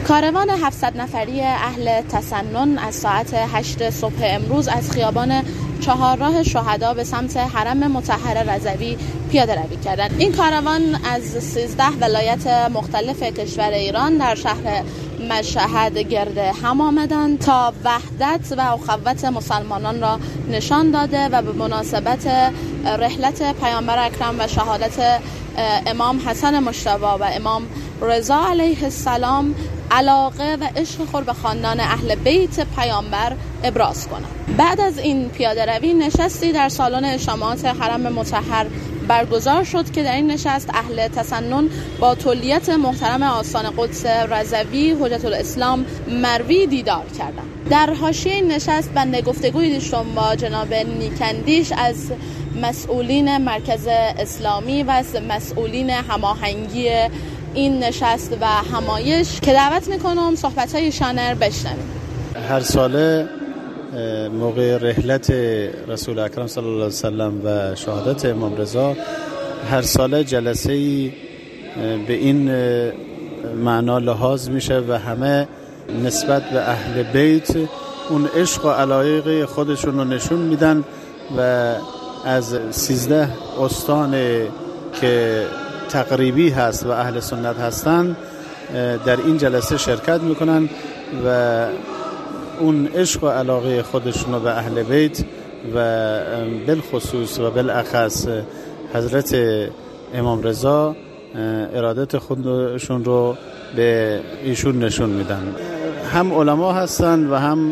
کاروان 700 نفری اهل تسنن از ساعت 8 صبح امروز از خیابان چهارراه شهدا به سمت حرم مطهر رضوی پیاده روی کردند. این کاروان از 13 ولایت مختلف کشور ایران در شهر مشهد گرد هم آمدند تا وحدت و اخوت مسلمانان را نشان داده و به مناسبت رحلت پیامبر اکرم و شهادت امام حسن مجتبی و امام رضا علیه السلام علاقه و عشق خود به خاندان اهل بیت پیامبر ابراز کنند. بعد از این پیاده روی نشستی در سالن اجتماعات حرم مطهر برگزار شد که در این نشست اهل تسنن با تولیت محترم آستان قدس رضوی حجت الاسلام مروی دیدار کردند. در حاشیه این نشست بنده گفتگویی داشتم با جناب نیکندیش از مسئولین مرکز اسلامی و از مسئولین هماهنگی این نشست و همایش که دعوت میکنم صحبت‌های ایشان رو بشنویم. هر ساله موقع رحلت رسول اکرم صلی الله علیه وسلم و شهادت امام رضا هر ساله جلسه‌ای به این معنا لحاظ میشه و همه نسبت به اهل بیت اون عشق و علایق خودشون رو نشون میدن و از 13 استان که تقریبی هست و اهل سنت هستن در این جلسه شرکت میکنن و اون عشق و علاقه خودشون رو به اهل بیت و بالخصوص و بالاخص حضرت امام رضا ارادت خودشون رو به ایشون نشون میدن. هم علما هستن و هم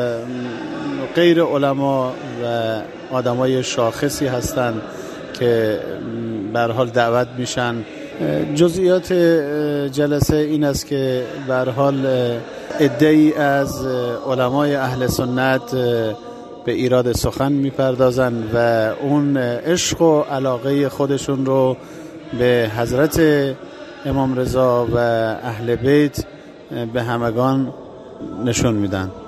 غیر علما و آدمای شاخصی هستن که به هر حال دعوت میشن. جزئیات جلسه این است که به هر حال عده‌ای از علمای اهل سنت به ایراد سخن میپردازن و اون عشق و علاقه خودشون رو به حضرت امام رضا و اهل بیت به همگان نشون میدن.